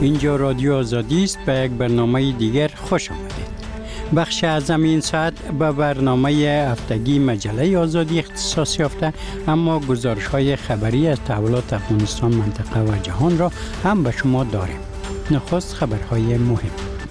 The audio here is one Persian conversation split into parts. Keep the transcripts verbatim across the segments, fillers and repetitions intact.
اینجا رادیو آزادی است. به یک برنامه دیگر خوش آمدید. بخش اعظم این ساعت به برنامه هفتگی مجله آزادی اختصاص یافته، اما گزارش‌های خبری از تحولات افغانستان، منطقه و جهان را هم به شما داریم. نخست خبرهای مهم.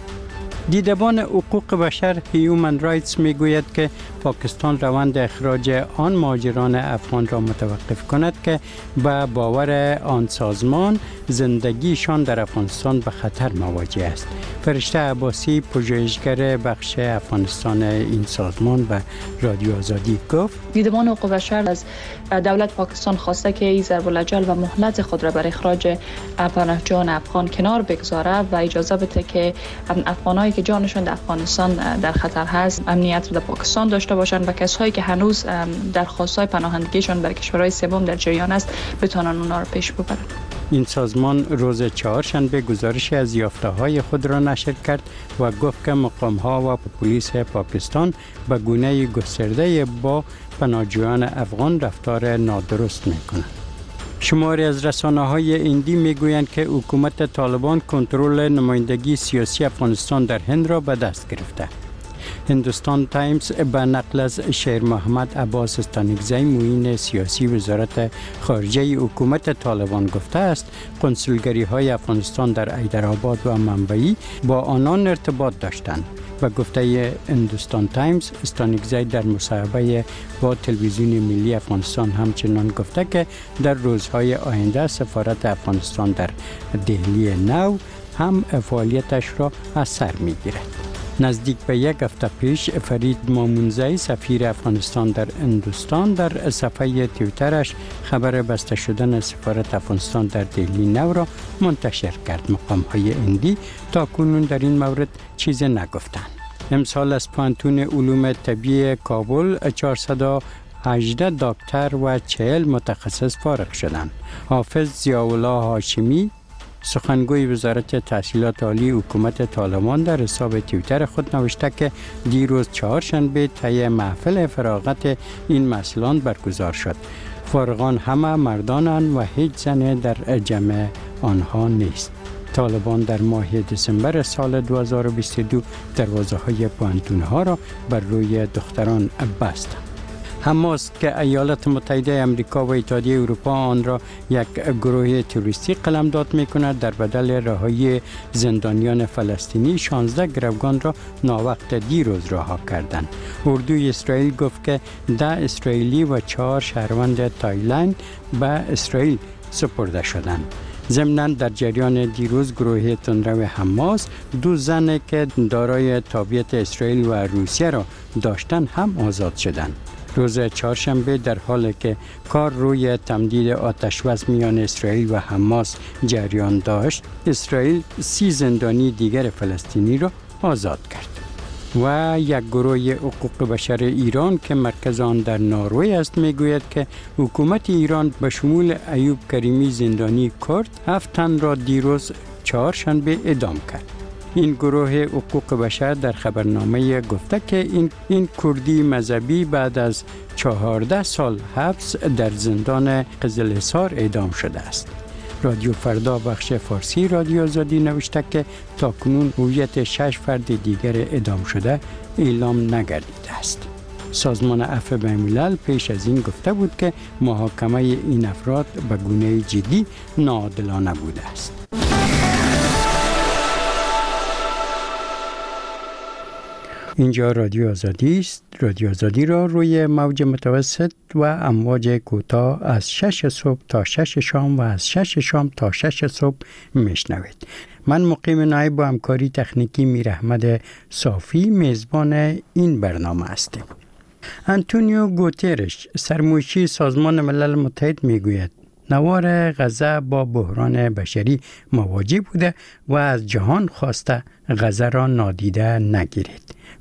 دیدبان حقوق بشر هیومن رایتس میگوید که پاکستان روند اخراج آن مهاجران افغان را متوقف کند که به باور آن سازمان زندگیشان در افغانستان به خطر مواجه است. فرشته عباسی، پژوهشگر بخش افغانستان این سازمان، به رادیو آزادی گفت دیدبان حقوق بشر از دولت پاکستان خواسته که این ضرب الاجل و مهلت خود را برای اخراج پناهجویان افغان کنار بگذاره و اجازه بده که افغانایی که جانشان در افغانستان در خطر هست امنیت را در پاکستان داشته باشند و کسایی که هنوز درخواست‌های پناهندگیشان در کشورهای سوم در جریان است بتوانند اونا را پیش ببرند. این سازمان روز چهارشنبه گزارشی از یافته‌های خود را نشر کرد و گفت که مقام‌ها و پلیس پاکستان به گونه گسترده با پناهجویان افغان رفتار نادرست می‌کنند. شماری از رسانه‌های هندی می‌گویند که حکومت طالبان کنترل نمایندگی سیاسی افغانستان در هند را به دست گرفته. هندوستان تایمز به نقل از شیر محمد عباس استانکزی، معین سیاسی وزارت خارجه حکومت طالبان، گفته است کنسولگری‌های افغانستان در حیدرآباد و منبعی با آنان ارتباط داشتند. و گفته هندوستان تایمز، استانکزی در مصاحبه با تلویزیون ملی افغانستان همچنان گفته که در روزهای آینده سفارت افغانستان در دهلی نو هم فعالیتش را از سر می‌گیرد. نزدیک به یک هفته پیش فرید مامونزی، سفیر افغانستان در هندوستان، در صفحه توییترش خبر بسته شدن سفارت افغانستان در دهلی نو را منتشر کرد. مقام‌های هندی تا کنون در این مورد چیزی نگفتند. امسال از پوهنتون علوم طبیعی کابل چهارصد و هجده دکتر و چهل متخصص فارغ شدند. حافظ ضیاءالله هاشمی، سخنگوی وزارت تحصیلات عالی حکومت طالبان، در حساب توییتر خود نوشته که دیروز چهارشنبه طی محفل فراغت این مسئولان برگزار شد. فارغان همه مردانند و هیچ زنی در جمع آنها نیست. طالبان در ماه دسامبر سال دو هزار و بیست و دو دروازه های پوهنتون‌ها را بر روی دختران بست. حماس که ایالات متحده آمریکا و اتحادیه اروپا آن را یک گروه تروریستی قلمداد می‌کند، در بدل رهایی زندانیان فلسطینی شانزده گروگان را ناوقت دیروز رها کردند. اردوی اسرائیل گفت که ده اسرائیلی و چهار شهروند تایلند به اسرائیل سپرده شدند. ضمناً در جریان دیروز گروه تندرو حماس دو زن که دارای تابعیت اسرائیل و روسیه را داشتند هم آزاد شدند. روز چهارشنبه در حالی که کار روی تمدید آتش‌بس میان اسرائیل و حماس جریان داشت، اسرائیل سی زندانی دیگر فلسطینی را آزاد کرد. و یک گروه حقوق بشر ایران که مرکز آن در نروژ است میگوید که حکومت ایران به شمول ایوب کریمی زندانی کرد هفت تن را دیروز چهارشنبه اعدام کرد. این گروه حقوق بشر در خبرنامه گفته که این این کردی مذهبی بعد از چهارده سال حبس در زندان قزلحصار اعدام شده است. رادیو فردا بخش فارسی رادیو آزادی نوشته که تاکنون هویت شش فرد دیگر اعدام شده اعلام نگردیده است. سازمان عفو بین‌الملل پیش از این گفته بود که محاکمه این افراد به گونه جدی ناعادلانه بوده است. اینجا رادیو آزادی است. رادیو آزادی را روی موج متوسط و امواج کوتاه از شش صبح تا شش شام و از شش شام تا شش صبح میشنوید. من مقیم نایب با همکاری تکنیکی میر احمد صافی میزبان این برنامه هستیم. انتونیو گوترش، سرمایه‌دار سازمان ملل متحد، میگوید نوار غزه با بحران بشری مواجه بوده و از جهان خواسته غزه را نادیده نگیرید.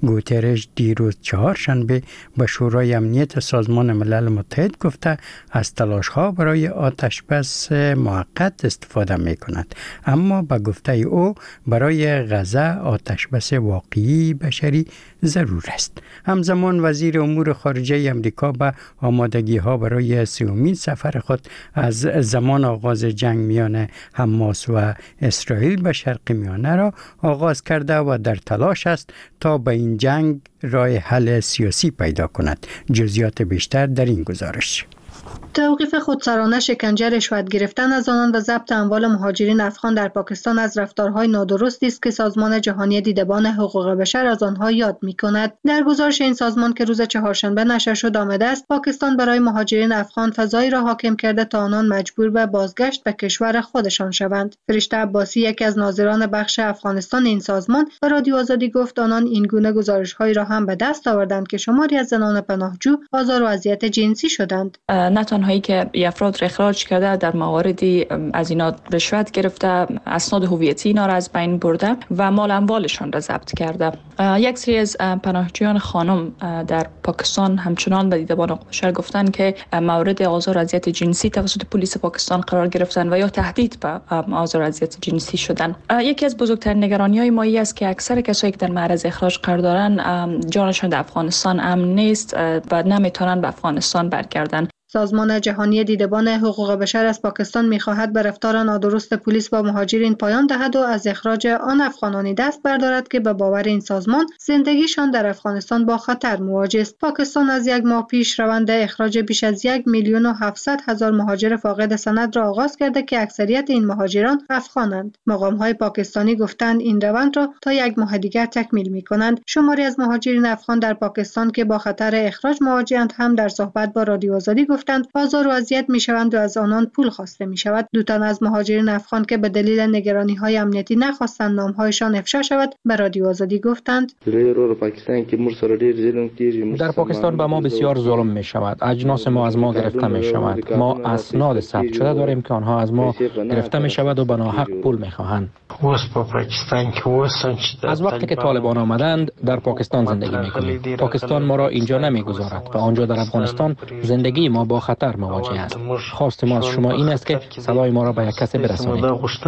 گوترش دیروز چهارشنبه به شورای امنیت سازمان ملل متحد گفته از تلاش‌ها برای آتشبس موقت استفاده می‌کند، اما به گفته او برای غزه آتشبس واقعی بشری ضرور است. همزمان وزیر امور خارجه امریکا به آمادگی‌ها برای سومین سفر خود از زمان آغاز جنگ میان حماس و اسرائیل به شرق میانه را آغاز کرده و در تلاش است تا به این جنگ راه حل سیاسی پیدا کند. جزئیات بیشتر در این گزارش. توقیف خودسرانه، شکنجه، رشوت گرفتن از آنان و ضبط اموال مهاجرین افغان در پاکستان از رفتارهای نادرستی است که سازمان جهانی دیدبان حقوق بشر از آنها یاد می‌کند. در گزارش این سازمان که روز چهارشنبه نشر شد آمده است پاکستان برای مهاجرین افغان فضایی را حاکم کرده تا آنان مجبور به بازگشت به کشور خودشان شوند. فرشته عباسی، یکی از ناظران بخش افغانستان این سازمان، به رادیو آزادی گفت آنان این گونه گزارش‌هایی را هم به دست آوردند که شماری از زنان پناهجو آزار و اذیت جنسی شدند. نه تنهایی که افراد را اخراج کرده، در مواردی از اینا رشوت گرفته، اسناد هویتی اینا را از بین برده و مال اموالشان را ضبط کرده. یک سری از پناهجویان خانم در پاکستان همچنان به دیدبان حقوق بشر گفتند که مورد آزار و اذیت جنسی توسط پلیس پاکستان قرار گرفتن و یا تهدید به آزار و اذیت جنسی شدن. یکی از بزرگترین نگرانی‌های ما این است که اکثر کسایی که در معرض اخراج قرار دارند جانشان در افغانستان امن نیست و نمیتونن به افغانستان برگردن. سازمان جهانی دیدبان حقوق بشر از پاکستان می‌خواهد به رفتار نادرست پلیس با مهاجرین پایان دهد و از اخراج آن افغانانی دست بردارد که به باور این سازمان زندگیشان در افغانستان با خطر مواجه است. پاکستان از یک ماه پیش روند اخراج بیش از یک میلیون و هفتصد هزار مهاجر فاقد سند را آغاز کرده که اکثریت این مهاجران افغانند. مقام‌های پاکستانی گفتند این روند را تا یک ماه دیگر تکمیل می‌کنند. شماری از مهاجرین افغان در پاکستان که با خطر اخراج مواجه‌اند هم در صحبت با رادیو آزادی گفتند آزار و اذیت می‌شوند و از آنان پول خواسته می‌شود. دو تن از مهاجرین افغان که به دلیل نگرانی‌های امنیتی نخواستند نام‌هایشان افشا شود به رادیو آزادی گفتند در پاکستان به ما بسیار ظلم می‌شود. اجناس ما از ما گرفته می‌شود. ما اسناد ثبت شده داریم که آنها از ما گرفته می‌شود و به ناحق پول می‌خواهند. از وقتی که طالبان آمدند در پاکستان زندگی می‌کنیم. پاکستان ما را اینجا نمی‌گذارد و آنجا در افغانستان زندگی ما با خطر مواجه است. خواست ما از شما این است که صدای ما را به یک کسی برسانید.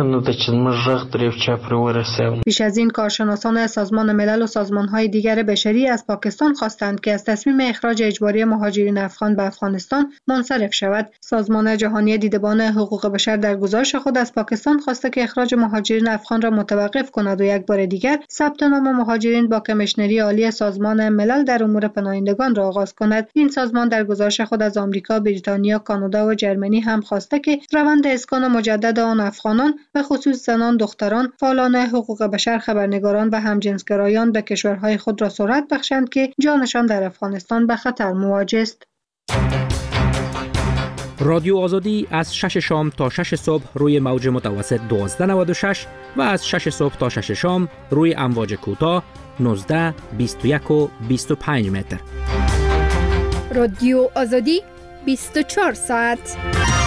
پیش از این کارشناسان سازمان ملل و سازمان‌های دیگر بشری از پاکستان خواستند که از تصمیم اخراج اجباری مهاجرین افغان به افغانستان منصرف شود. سازمان جهانی دیدبان حقوق بشر در گزارش خود از پاکستان خواسته که اخراج مهاجرین افغان را متوقف کند و یک بار دیگر ثبت نام مهاجرین با کمیشنری عالی سازمان ملل در امور پناهندگان را آغاز کند. این سازمان در گزارش خود از آمریکا، بریتانیا، کانادا و جرمنی هم خواسته که روند اسکان مجدد آن افغانان به خصوص زنان، دختران، فعالان حقوق بشر، خبرنگاران و همجنسگرایان به کشورهای خود را سرعت بخشند که جانشان در افغانستان به خطر مواجه است. رادیو آزادی از شش شام تا شش صبح روی موج متوسط دوازده نود و شش و از شش صبح تا شش شام روی امواج کوتاه نوزده، بیست و یک و بیست و پنج متر. رادیو آزادی بیست و چهار ساعت.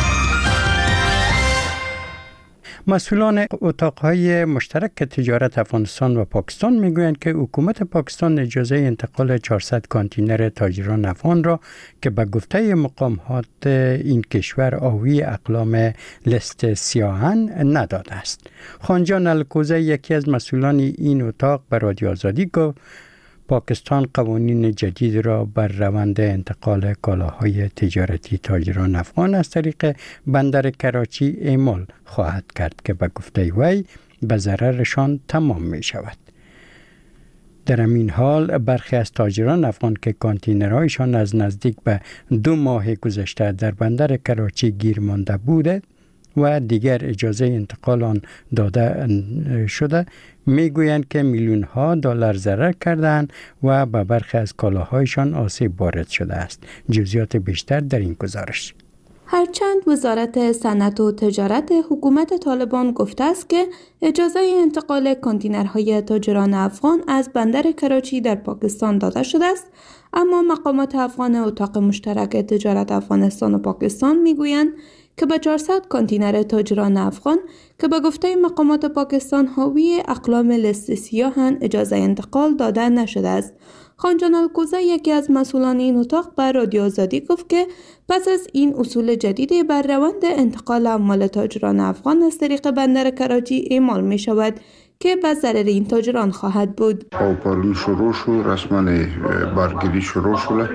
مسئولان اتاقهای مشترک تجارت افغانستان و پاکستان میگویند که حکومت پاکستان اجازه انتقال چهارصد کانتینر تاجران افغان را که به گفته مقامات این کشور آوی اقلام لست سیاهان نداده است. خانجان الکوزه، یکی از مسئولان این اتاق، به رادیو آزادی گفت پاکستان قوانین جدید را بر روند انتقال کالاهای تجارتی تاجران افغان از طریق بندر کراچی اعمال خواهد کرد که به گفته وی به ضررشان تمام می شود. در این حال برخی از تاجران افغان که کانتینرهایشان از نزدیک به دو ماه گذشته در بندر کراچی گیر مانده بوده و دیگر اجازه انتقال آن داده شده میگویند که میلیون ها دلار ضرر کردند و به برخی از کالاهایشان آسیب وارد شده است. جزئیات بیشتر در این گزارش. هرچند وزارت صنعت و تجارت حکومت طالبان گفته است که اجازه انتقال کانتینرهای تاجران افغان از بندر کراچی در پاکستان داده شده است، اما مقامات افغان اتاق مشترک تجارت افغانستان و پاکستان میگویند که به چهارصد کانتینر تاجران افغان که به گفته مقامات پاکستان حاوی اقلام لست سیاهند اجازه انتقال داده نشده است. خانجان الکوزه یکی از مسئولان این اتاق به رادیو آزادی گفت که پس از این اصول جدید بر روند انتقال اموال تاجران افغان از طریق بندر کراچی اعمال می شود که به ضرر این تاجران خواهد بود. پاپالون شروع شد، رسما برگیری شروع شد.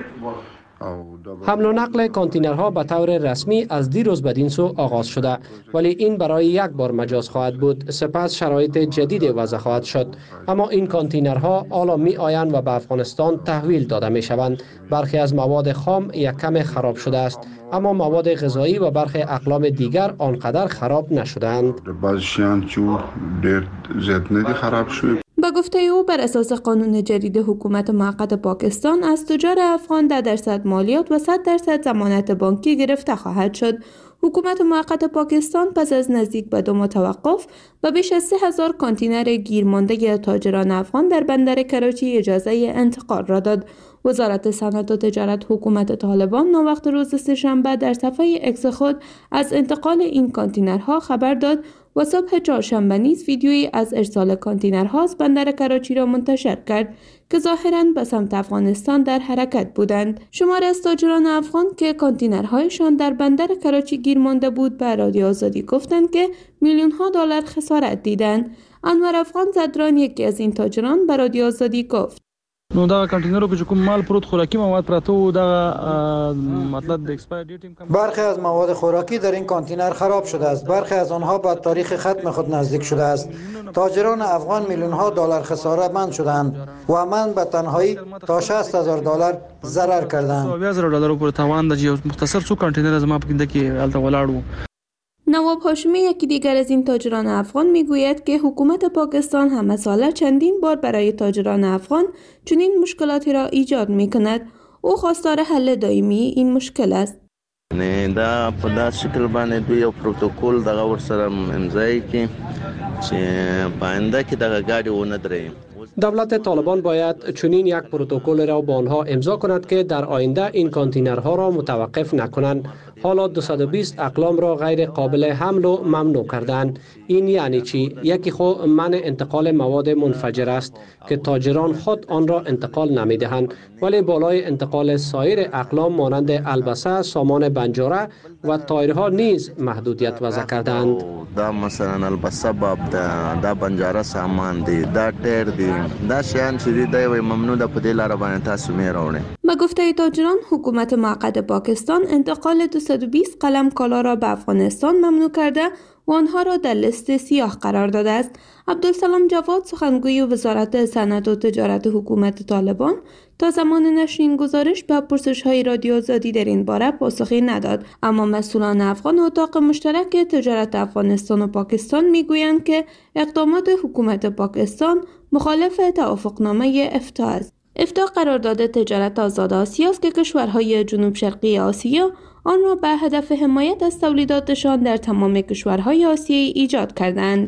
حمل و نقل کانتینرها به طور رسمی از دیروز بدین سو آغاز شده، ولی این برای یک بار مجاز خواهد بود. سپس شرایط جدید وضع خواهد شد. اما این کانتینرها حالا می آیند و به افغانستان تحویل داده می شوند. برخی از مواد خام یک کم خراب شده است، اما مواد غذایی و برخی اقلام دیگر آنقدر خراب نشدند. بعضیشان چون دیر زیاد ندی خراب شد. با گفته او بر اساس قانون جدید حکومت موقت پاکستان از تجار افغان ده درصد مالیات و صد درصد ضمانت بانکی گرفته خواهد شد. حکومت موقت پاکستان پس از نزدیک به دو ماه توقف و بیش از سه هزار کانتینر گیرمانده تاجران افغان در بندر کراچی اجازه انتقال را داد. وزارت صنعت و تجارت حکومت طالبان ناوقت روز سه‌شنبه در صفحه اکس خود از انتقال این کانتینرها خبر داد و صبح چهارشنبه نیز ویدیویی از ارسال کانتینرها از بندر کراچی را منتشر کرد که ظاهراً به سمت افغانستان در حرکت بودند. شماری از تاجران افغان که کانتینرهایشان در بندر کراچی گیر مانده بود به رادیو آزادی گفتند که میلیون ها دلار خسارت دیدند. انور افغان زدران یکی از این تاجران به رادیو آزادی گفت: نو دا کانتینرو کې کوم مال پروت خوراکي مواد پراته و دا مطلب د ایکسپایر دیت هم برخی از مواد خوراکی در این کانتینر خراب شده است. برخی از آنها به تاریخ ختم خود نزدیک شده است. تاجران افغان میلیون ها دلار خسارت مند شدند و من به تنهایی تا شصت هزار دلار ضرر کردند. بیست هزار دلار پر توان د مختصر څو کانتینر از ما پکې کې الته ولاړو. نواب هاشمی یکی دیگر از این تاجران افغان میگوید که حکومت پاکستان همه ساله چندین بار برای تاجران افغان چنین مشکلاتی را ایجاد میکند. او خواستار حل دائمی این مشکل است. نه دا په داسې شکل باندې دوی یو پروتوکول دغه ورسره امضای کړي چې په آینده کې دغه ګاډي ونه درېږي. دولت طالبان باید چنین یک پروتکل را با آنها امضا کند که در آینده این کانتینرها را متوقف نکنند. حالا دویست و بیست اقلام را غیر قابل حمل و ممنوع کردند. این یعنی چی؟ یکی خو منع انتقال مواد منفجر است که تاجران خود آن را انتقال نمیدهند، ولی بالای انتقال سایر اقلام مانند البسه، سامان بنجاره و تایرها نیز محدودیت وضع کردند. دا مثلا البسه باب دا دا بنجاره سامان دی، دا تیر دی، دا شیان چې دی دا ممنوع ده په دې لاره باندې تاسو مې راوړئ. به گفته تاجران حکومت موقت پاکستان انتقال دویست و بیست قلم کالا را به افغانستان ممنوع کرده و آنها را در لیست سیاه قرار داده است. عبدالسلام جواد سخنگوی وزارت صنعت و تجارت حکومت طالبان تا زمان نشر این گزارش به پرسش‌های رادیو آزادی در این باره پاسخی نداد، اما مسئولان افغان اتاق مشترک تجارت افغانستان و پاکستان میگویند که اقدامات حکومت پاکستان مخالف توافقنامه افتا است. افتا قرارداد تجارت آزاد آسیا است که کشورهای جنوب شرقی آسیا آن را به هدف حمایت از تولیداتشان در تمام کشورهای آسیایی ایجاد کردند.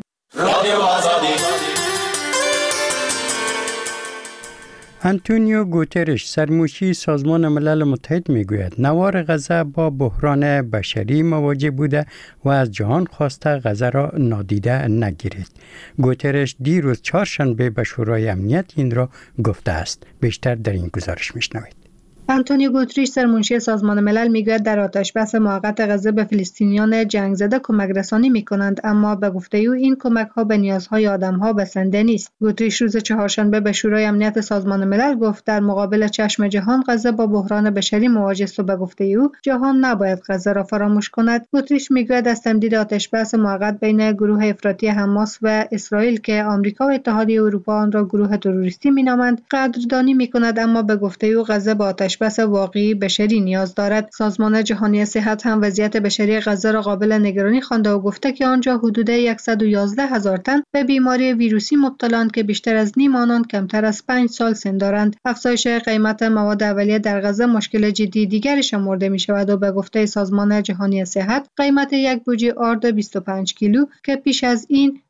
انتونیو گوترش سرموشی سازمان ملل متحد میگوید نوار غزه با بحران بشری مواجه بوده و از جهان خواسته غزه را نادیده نگیرید. گوترش دیروز چهارشنبه به شورای امنیت این را گفته است. بیشتر در این گزارش میشنوید. آنتونیو گوتریش سرمنشی سازمان ملل میگوید در آتشبس موقت غزه به فلسطینیان جنگ زده کمک رسانی میکنند، اما به گفته او این کمک ها به نیازهای آدم ها بسنده نیست. گوتریش روز چهارشنبه به شورای امنیت سازمان ملل گفت در مقابل چشم جهان غزه با بحران بشری مواجه است و به گفته او جهان نباید غزه را فراموش کند. گوتریش میگوید از تمدید آتشبس موقت بین گروه افراطی حماس و اسرائیل که آمریکا و اتحادیه اروپا آن را گروه تروریستی مینامند قدردانی میکند، اما به گفته او غزه با آتش بس واقعی بشری نیاز دارد. سازمان جهانی صحت هم وضعیت بشری غزه را قابل نگرانی خوانده و گفته که آنجا حدود صد و یازده هزار تن به بیماری ویروسی مبتلان که بیشتر از نیم آنان کمتر از پنج سال سن دارند. افزایش قیمت مواد اولیه در غزه مشکل جدی دیگری شمرده می شود و به گفته سازمان جهانی صحت قیمت یک بوجه آرد بیست و پنج کیلو که پیش از این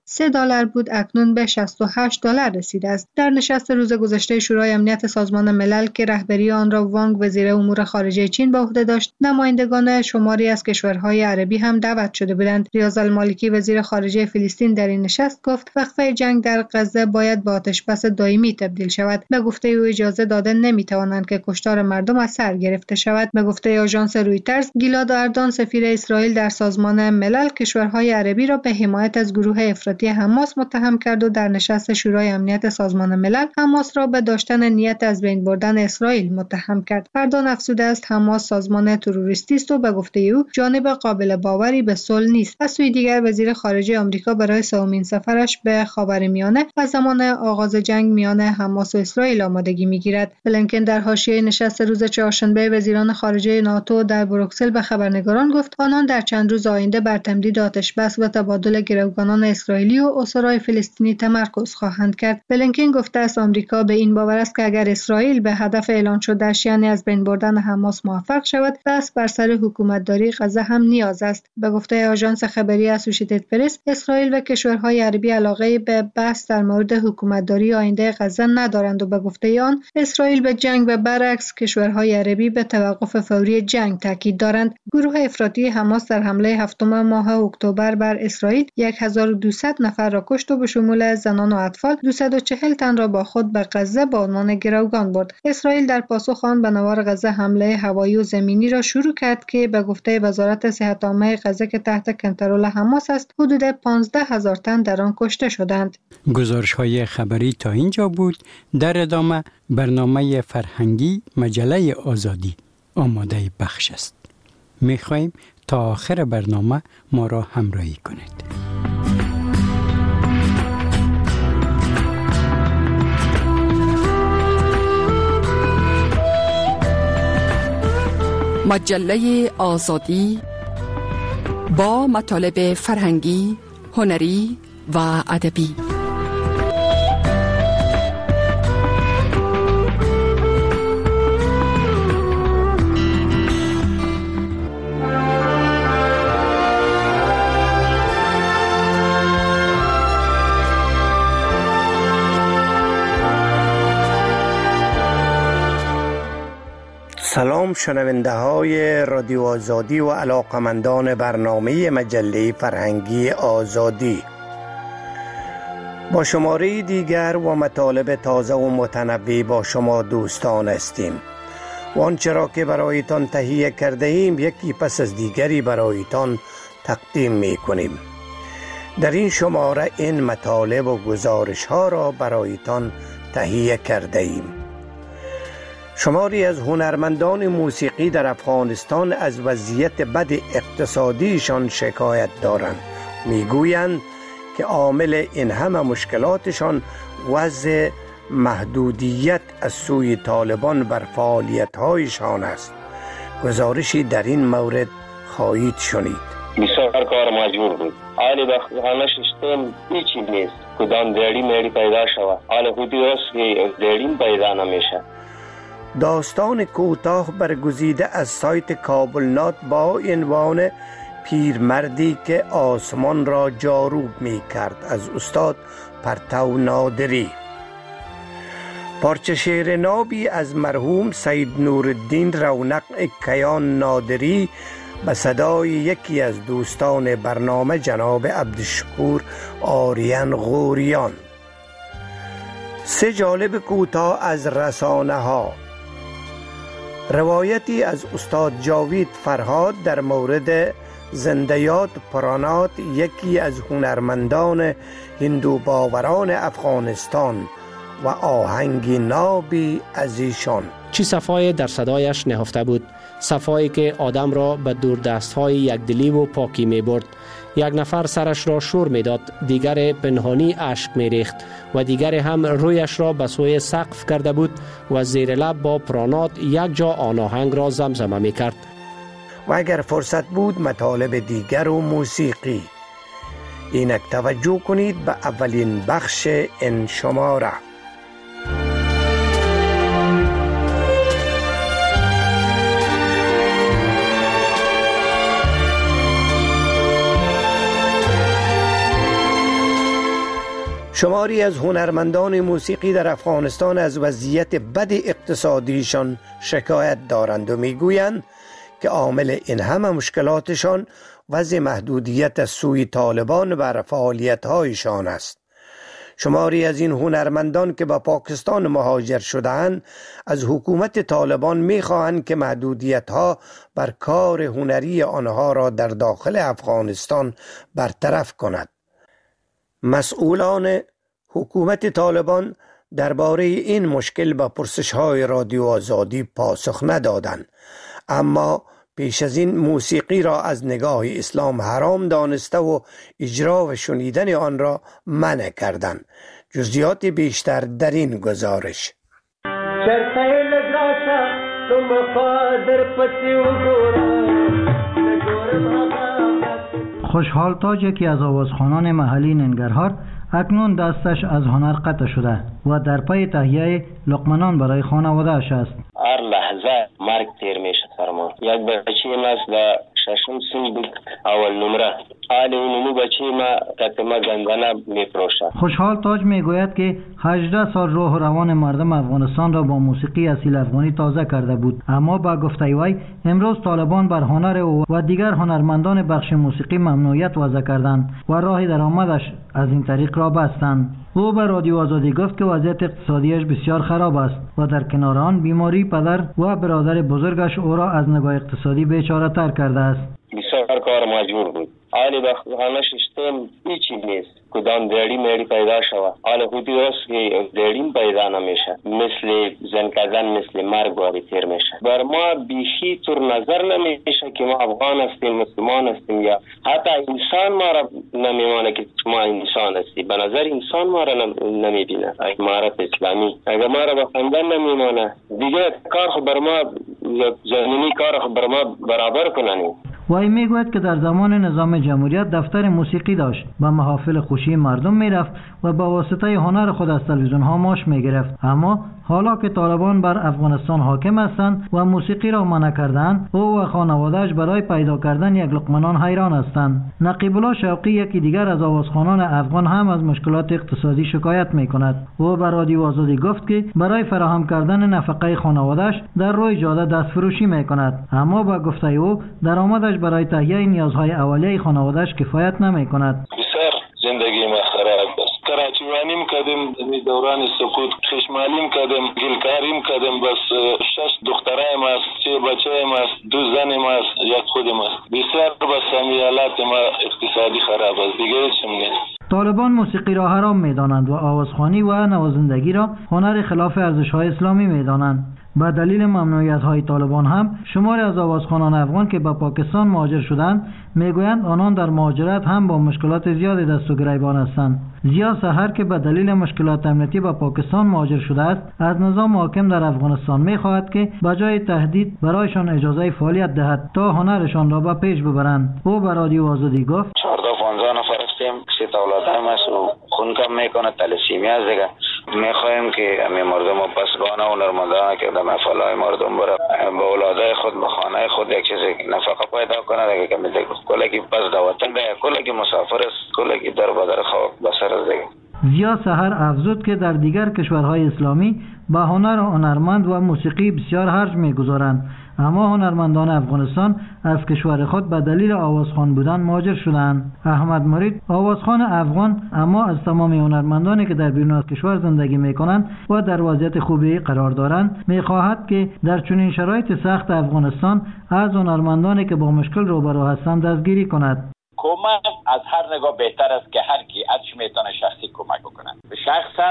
سه دلار بود اکنون به شصت و هشت دلار رسیده است. در نشست روز گذشته شورای امنیت سازمان ملل که رهبری آن را وانگ وزیر امور خارجه چین به عهده داشت، نمایندگان شماری از کشورهای عربی هم دعوت شده بودند. ریاض المالکی وزیر خارجه فلسطین در این نشست گفت وقفه جنگ در غزه باید به آتشبس دائمی تبدیل شود. به گفته او اجازه داده نمیتوانند که کشتار مردم از سر گرفته شود. به گفته آژانس رویترز، گیلاد اردان سفیر اسرائیل در سازمان ملل کشورهای عربی را به حمایت از گروه افراطی حماس متهم کرد و در نشست شورای امنیت سازمان ملل حماس را به داشتن نیت از بین بردن اسرائیل متهم کرد. اردان افزوده است حماس سازمان تروریستی است و به گفته او جانب قابل باوری به صلح نیست. از سوی دیگر وزیر خارجه آمریکا برای سومین سفرش به خاورمیانه از زمان آغاز جنگ میان حماس و اسرائیل آمادگی میگیرد. بلینکن در حاشیه نشست روز چهارشنبه وزیران خارجه ناتو در بروکسل به خبرنگاران گفت آنان در چند روز آینده بر تمدید آتشبس و تبادل گروگانان اسرائیلی و اسرای فلسطینی تمرکز خواهند کرد. بلینکن گفته است آمریکا به این باور است که اگر اسرائیل به هدف اعلان شده‌اش یعنی از بین بردن حماس موفق شود، پس بر سر حکومتداری غزه هم نیاز است. به گفته آژانس خبری اسوسییتد پرس، اسرائیل و کشورهای عربی علاقه به بحث در مورد حکومتداری آینده غزه ندارند و به گفته آن اسرائیل به جنگ و برعکس کشورهای عربی به توقف فوری جنگ تاکید دارند. گروه افراطی حماس در حمله هفتم ماه اکتبر بر اسرائیل هزار و دویست نفر را کشت و به شمول زنان و اطفال دویست و چهل تن را با خود به غزه به عنوان گروگان برد. اسرائیل در پاسخ آن به نوار غزه حمله هوایی و زمینی را شروع کرد که به گفته وزارت صحت عامه غزه که تحت کنترل حماس است، حدود پانزده هزار تن در آن کشته شدند. گزارش‌های خبری تا اینجا بود. در ادامه برنامه فرهنگی مجله آزادی آماده بخش است. می‌خواهیم تا آخر برنامه ما را همراهی کنید. مجله آزادی با مطالب فرهنگی، هنری و ادبی. سلام شنونده های رادیو آزادی و علاقمندان برنامه مجله فرهنگی آزادی. با شماره دیگر و مطالب تازه و متنوع با شما دوستان هستیم و آنچه را که برایتان تهیه کرده ایم یکی پس از دیگری برایتان تقدیم می کنیم. در این شماره این مطالب و گزارش ها را برایتان تهیه کرده ایم. شماری از هنرمندان موسیقی در افغانستان از وضعیت بد اقتصادیشان شکایت دارند. میگویند که عامل این همه مشکلاتشان وضع محدودیت از سوی طالبان بر فعالیت‌هایشان است. گزارشی در این مورد خواهید شنید. بسیار کار مجبور بود. حالی به خانه ششتم هیچی نیست. کدام دیاری میری پیدا شود. حالا خودی راست که دیاریم پیدا نمیشه. داستان کوتاه برگزیده از سایت کابل نات با عنوان پیرمردی که آسمان را جاروب می کرد از استاد پرتو نادری. پارچه شعر نابی از مرحوم سید نورالدین رونق کیان نادری به صدای یکی از دوستان برنامه جناب عبدالشکور آریان غوریان. سه جالب کوتاه از رسانه ها. روایتی از استاد جاوید فرهاد در مورد زندیات پرانات، یکی از هنرمندان هندو باوران افغانستان، و آهنگی نابی از ایشان. چی صفای در صدایش نهفته بود، صفایی که آدم را به دور دستهای یکدلی و پاکی می برد. یک نفر سرش را شور می داد، دیگر پنهانی اشک می ریخت و دیگر هم رویش را به سوی سقف کرده بود و زیر لب با پرانات یک جا آن آهنگ را زمزمه می کرد. و اگر فرصت بود مطالب دیگر و موسیقی. اینک توجه کنید به اولین بخش این شماره. شماری از هنرمندان موسیقی در افغانستان از وضعیت بد اقتصادیشان شکایت دارند و میگویند که عامل این همه مشکلاتشان وضع محدودیت از سوی طالبان بر فعالیت‌هایشان است. شماری از این هنرمندان که به پاکستان مهاجر شده‌اند از حکومت طالبان می‌خواهند که محدودیت‌ها بر کار هنری آنها را در داخل افغانستان برطرف کند. مسئولان حکومت طالبان درباره این مشکل به پرسش‌های رادیو آزادی پاسخ ندادند، اما پیش از این موسیقی را از نگاه اسلام حرام دانسته و اجرا و شنیدن آن را منع کردند. جزئیات بیشتر در این گزارش. خوشحال تاج، یکی از آوازخوانان محلی ننگرهار، اکنون دستش از هنر قطع شده و در پی تهیه لقمنان برای خانواده‌اش است. هر لحظه مرگ تیر میشه سر ما. یک بچه ما در ششم سن بود، اول نمره. حال اونو بچه ما کتما گندانه میفروشه. خوشحال تاج میگوید که هجده سال روح و روان مردم افغانستان را با موسیقی اصیل افغانی تازه کرده بود، اما با گفته وی امروز طالبان بر هنر او و دیگر هنرمندان بخش موسیقی ممنوعیت وضع کردند و راه درآمدش از این طریق را بستند. او به رادیو آزادی گفت که وضعیت اقتصادیش بسیار خراب است و در کنار آن بیماری پدر و برادر بزرگش او را از نگاه اقتصادی بیچاره تر کرده است. بسیار کار مجبور بود. حالی به خانه ششتم هیچی نیست. کدام دیری میری پیدا شود. حالا خودی راست که دیریم پیدا نمیشه. مثل زن کردن، مثل مرگ باری تیر میشه. بر ما بیشی طور نظر نمیشه که ما افغان هستیم، مسلمان هستیم، یا حتی انسان ما را نمیمانه که ما انسان هستیم. به نظر انسان ما را نمیبینه. امارت اسلامی اگر ما را بخندن نمیمانه، دیگه کار خو بر ما زمینی کار خو بر ما برابر کنن. وی میگوید که در زمان نظام جمهوریت دفتر موسیقی داشت، به محافل خوشی مردم میرفت و با واسطه هنر خود از تلویزیون ها معاش میگرفت، اما حالا که طالبان بر افغانستان حاکم هستند و موسیقی را منع کردند، او و خانواده‌اش برای پیدا کردن یک لقمه حیران هستند. نقیب الله شوقی، یکی دیگر از آوازخوانان افغان، هم از مشکلات اقتصادی شکایت میکند. او به رادیو آزادی گفت که برای فراهم کردن نفقه خانواده‌اش در روی جاده دست فروشی میکند، اما با گفته او درآمدش برای تهیه نیازهای اولیه خانواده‌اش کفایت نمیکند. بسیار زندگی ما خراب است. کراچیوانیم کردیم، دوران سقوط خشمالیم کردیم، گلکاریم کردیم، بس شش دخترایم است، سه بچه‌ایم است، دو زنیم است، یک خودم است. بسیار بس حالات ما اقتصادی خراب است، دیگه هیچ نیست. طالبان موسیقی را حرام می‌دانند و آوازخوانی و نوازندگی را هنر خلاف ارزش‌های اسلامی می‌دانند. به دلیل ممنوعیت‌های طالبان هم شماری از آوازخوانان افغان که به پاکستان مهاجر شدند میگویند آنان در مهاجرت هم با مشکلات زیادی دست و گریبان هستند. زیا سحر که به دلیل مشکلات امنیتی به پاکستان مهاجر شده است، از نظام حاکم در افغانستان می‌خواهد که بجای تهدید برایشان اجازه فعالیت دهد تا هنرشان را به پیش ببرند. او به رادیو آزادی گفت: چهارده پانزده نفر هستیم، سه تا اولادم است و خون کم میکنه، تلسیمی است دیگه. میخواهیم که همه مردم و پسگانه و نرمندانه که در مفعلهای مردم برای به اولادای خود به خانه خود یک چیز نفقه پیدا کنه دیگه، که میده کلکی پس دواتن دیگه، کلکی مسافر است، کلکی در بدر خواب بسر است دیگه. زیا سحر افزود که در دیگر کشورهای اسلامی به هنر و هنرمند و موسیقی بسیار خرج میگذارند، اما هنرمندان افغانستان از کشور خود به دلیل آوازخوان بودن مهاجر شدند. احمد مرید، آوازخوان افغان، اما از تمام هنرمندانی که در بیرون از کشور زندگی میکنند و در وضعیت خوبی قرار دارند میخواهد که در چنین شرایط سخت افغانستان از هنرمندانی که با مشکل روبرو هستند دستگیری کند. کمک از هر نگاه بهتر است که هر کی ازش میتونه شخصی کمک بکنه. شخصا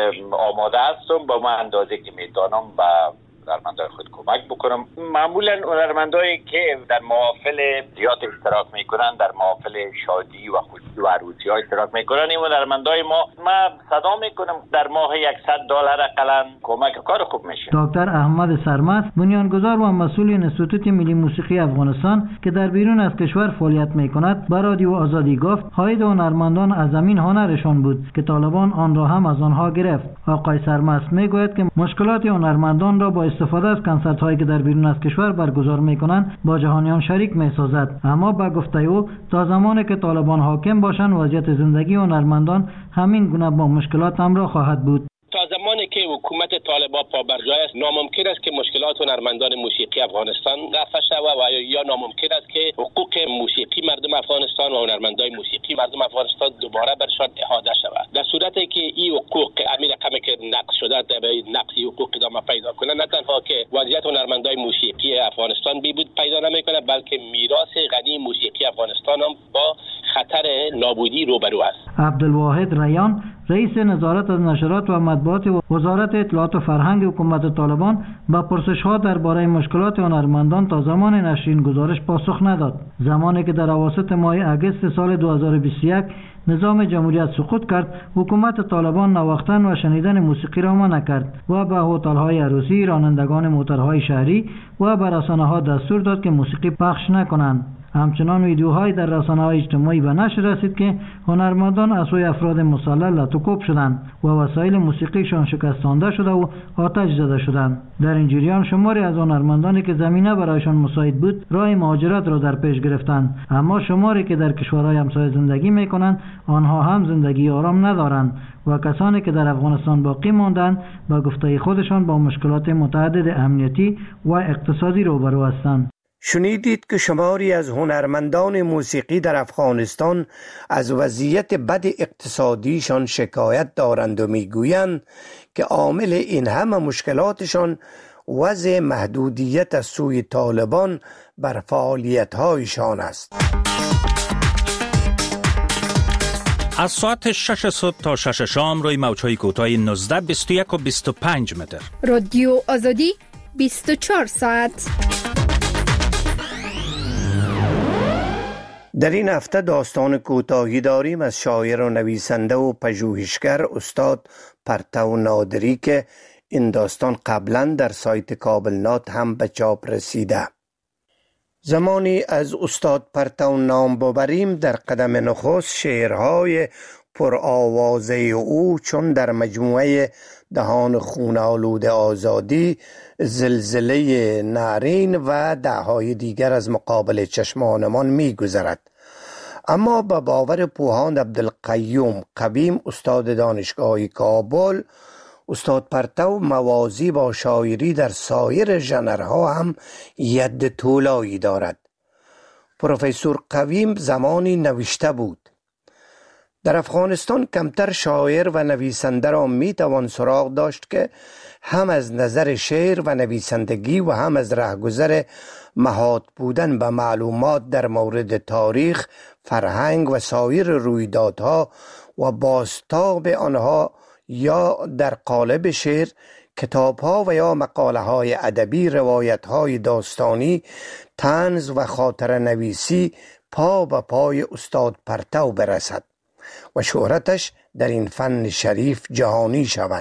آماده هستم با من اندازه که میتونم با هنرمندان خود کمک بکنم. معمولا هنرمندایی که در محافل زیاد اشتراک میکنن، در محافل شادی و خوشی و عروسی ها اشتراک میکنن، این هنرمندای ما ما صدا میکنم در ماه صد دلار اقلا کمک کار خوب میشه. دکتر احمد سرمست، بنیانگذار و مسئول انستیتوت ملی موسیقی افغانستان که در بیرون از کشور فعالیت میکند، به رادیو آزادی گفت حاید هنرمندان از زمین هنرشان بود که طالبان آن را هم از آنها گرفت. آقای سرمست میگوید که مشکلات هنرمندان را با استفاده از کنسرت هایی که در بیرون از کشور برگزار میکنند با جهانیان شریک میسازد. اما به گفته او تا زمانی که طالبان حاکم باشند وضعیت زندگی هنرمندان همین گونه با مشکلات همراه خواهد بود. تا زمانی که حکومت طالبان پابرجای است ناممکن است که مشکلات هنرمندان موسیقی افغانستان رفع شود و یا ناممکن است که حقوق موسیقی مردم افغانستان و هنرمندان موسیقی مردم افغانستان دوباره برشان احاطه شود. در صورتی که این حقوق امیر رقمی که نقض شده به نقضی حقوق ادامه پیدا کنه، نه تنها که وضعیت هنرمندان موسیقی افغانستان بیبود پیدا نمیکنه، بلکه میراث غنی موسیقی افغانستان هم با خطر نابودی روبرو است. عبدالواحد ریان رئیس نظارت از نشرات و مطبوعات وزارت اطلاعات و فرهنگ حکومت طالبان با پرسش‌ها درباره مشکلات هنرمندان تا زمان نشر این گزارش پاسخ نداد. زمانی که در اواسط ماه اگست سال دو هزار و بیست و یک نظام جمهوریت سقوط کرد، حکومت طالبان نواختن و شنیدن موسیقی را منع کرد و به هتل‌های عروسی، رانندگان موترهای شهری و به رسانه‌ها دستور داد که موسیقی پخش نکنند. همچنان ویدیوهای در رسانه‌های اجتماعی به نشر رسید که هنرمندان از سوی افراد مسلح لطوکوب شدند و وسایل موسیقیشان شکستانده شده و آتش زده شدند. در این جریان شماری از هنرمندانی که زمینه برایشان مساعد بود راه مهاجرت را در پیش گرفتند، اما شماری که در کشورهای همسایه زندگی می‌کنند آنها هم زندگی آرام ندارند و کسانی که در افغانستان باقی ماندند با گفته خودشان با مشکلات متعدد امنیتی و اقتصادی روبرو هستند. شنیدید که شماری از هنرمندان موسیقی در افغانستان از وضعیت بد اقتصادیشان شکایت دارند و میگویند که عامل این همه مشکلاتشان وضع محدودیت از سوی طالبان بر فعالیت‌هایشان است. از ساعت شش صبح تا شش شام روی موج‌های کوتاه نوزده، بیست و یک و بیست و پنج متر. رادیو آزادی بیست و چهار ساعت. در این هفته داستان کوتاهی داریم از شاعر و نویسنده و پژوهشگر استاد پرتو نادری که این داستان قبلا در سایت کابلنات هم به چاپ رسیده. زمانی از استاد پرتو نام ببریم در قدم نخست شعرهای پرآوازه او چون در مجموعه دهان خون آلود آزادی، زلزله نارین و دههای دیگر از مقابل چشمانمان می گذرد. اما به باور پوهاند عبدالقیوم قویم استاد دانشگاه کابل، استاد پرتو موازی با شاعری در سایر ژنرها هم ید طولایی دارد. پروفسور قویم زمانی نوشته بود: در افغانستان کمتر شاعر و نویسنده را می توان سراغ داشت که هم از نظر شعر و نویسندگی و هم از رهگذر محاط بودن به معلومات در مورد تاریخ، فرهنگ و سایر رویدادها و بازتاب آنها یا در قالب شعر، کتابها و یا مقاله های ادبی، روایت های داستانی، طنز و خاطر نویسی پا به پای استاد پرتو برسد و شهرتش در این فن شریف جهانی شود.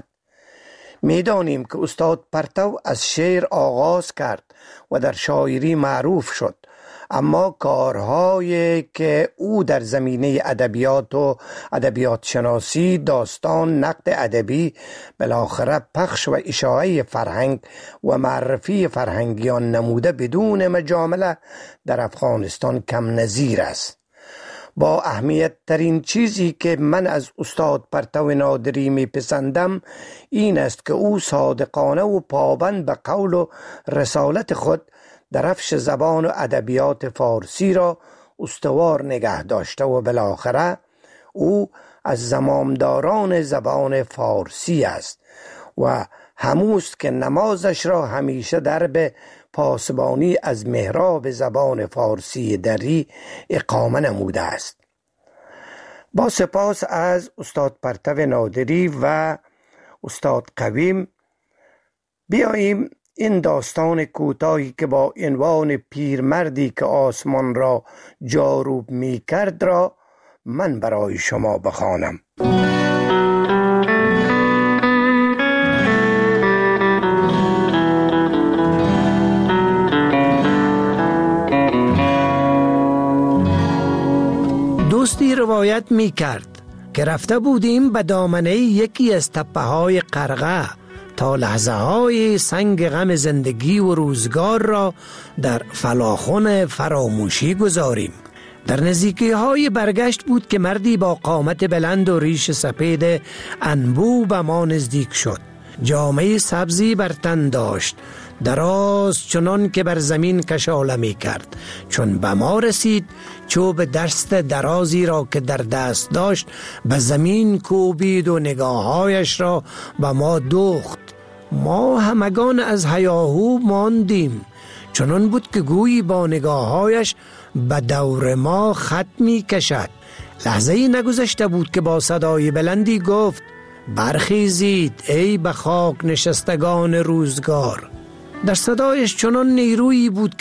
میدانیم که استاد پرتو از شعر آغاز کرد و در شاعری معروف شد، اما کارهایی که او در زمینه ادبیات و ادبیات شناسی، داستان، نقد ادبی، بالاخره پخش و اشاعه فرهنگ و معرفی فرهنگیان نموده بدون مجامله در افغانستان کم نظیر است. با اهمیت ترین چیزی که من از استاد پرتو نادری می پسندم این است که او صادقانه و پابند به قول و رسالت خود درفش زبان و ادبیات فارسی را استوار نگه داشته و بالاخره او از زمامداران زبان فارسی است و هموست که نمازش را همیشه در به پاسبانی از محراب زبان فارسی دری اقامه نموده است. با سپاس از استاد پرتو نادری و استاد قویم بیاییم این داستان کوتاهی که با عنوان پیرمردی که آسمان را جاروب می کرد را من برای شما بخوانم. دوستی روایت می کرد که رفته بودیم به دامنه یکی از تپه های قرغه تا لحظه های سنگ غم زندگی و روزگار را در فلاخن فراموشی گذاریم. در نزدیکی های برگشت بود که مردی با قامت بلند و ریش سپید انبوه به ما نزدیک شد. جامه سبزی بر تن داشت، دراز چنان که بر زمین کشاله می کرد. چون به ما رسید چوب دست درازی را که در دست داشت به زمین کوبید و نگاههایش را به ما دوخت. ما همگان از هیاهو ماندیم، چنان بود که گویی با نگاههایش به دور ما خط می کشد. لحظه ای نگذشته بود که با صدای بلندی گفت: برخیزید ای به خاک نشستگان روزگار. در صدایش چنان نیرویی بود